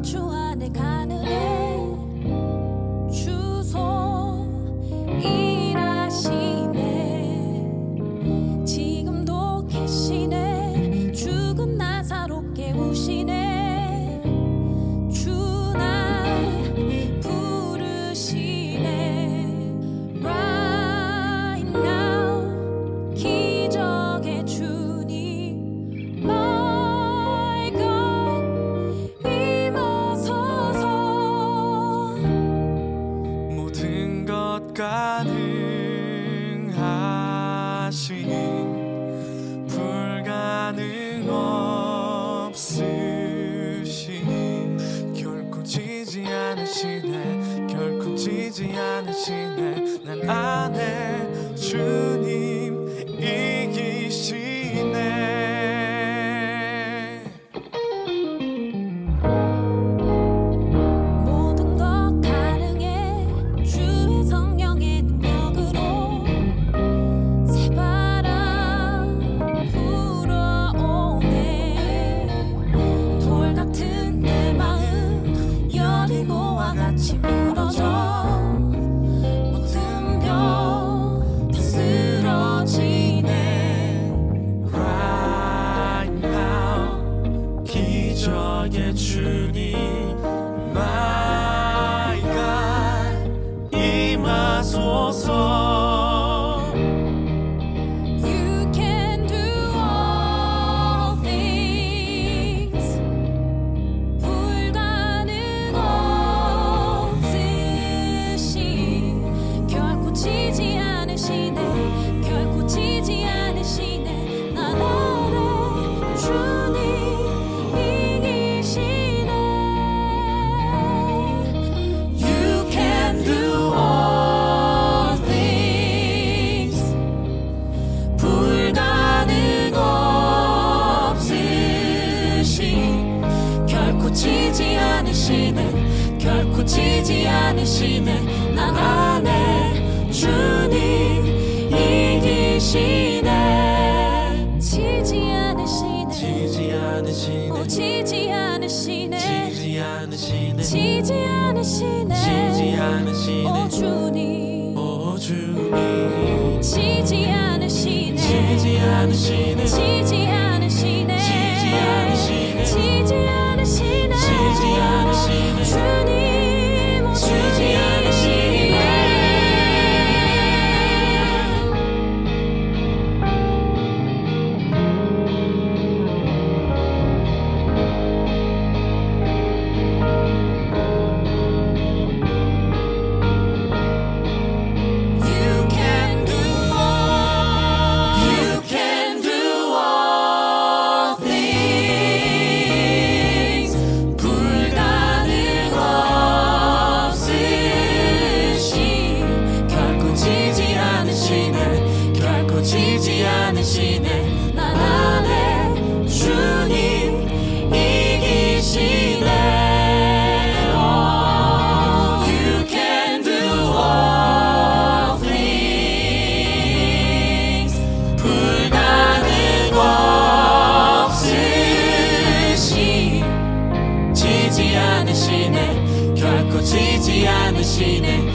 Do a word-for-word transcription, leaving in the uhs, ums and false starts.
주 안에 가능해. 주소 일하시네. 지금도 계시네. 죽은 나사로 깨우시네. 주 날 부르시네. Right now 기적의 주님 My God 임하소서. 모든 것 가능하신 불가능 없으신 결코 지지 않으시네. 결코 지지 않으시네. 난 안에 주님 이기시네. 모든 것 가능해. 주의 성령의 능력으로. 새바람 불어오네. 돌 같은 내 마음 여리고와 같이 무너져. 모든 벽 다 쓰러지네. Right now 기적의 주님 My God 임하소서. You can do all things. 불가능 없으신 결코 지지 않으시네. 결코 지지 않으시네. 난 안에 주님 이기시네. You can do all things. 불가능 없으신 결코 지지 않으시네. 결코 지지 않으시네. 난 안에 주님 이기시네. 지지 않으시네. 지지 않으시네. 오, 지지 않으시네. 지지 않으시네. 지지 않으시네. 지지 않으시네. 오 주님 오 주님 지지 않으시네. 지지 않으시네. 지지 않으시네. 지지 않으시네. 지지 않으시네. 지지 않으시네. 주님 오 지지 않으시네. You can do all. You can do all things. 불가능 없으신 결코 지지 않으시네. 결코 지지 않으시네. 난 안에 주님 이기시네. Oh, you can do all things. 불가능 없으신 지지 않으시네. 결코 지지 않으시네.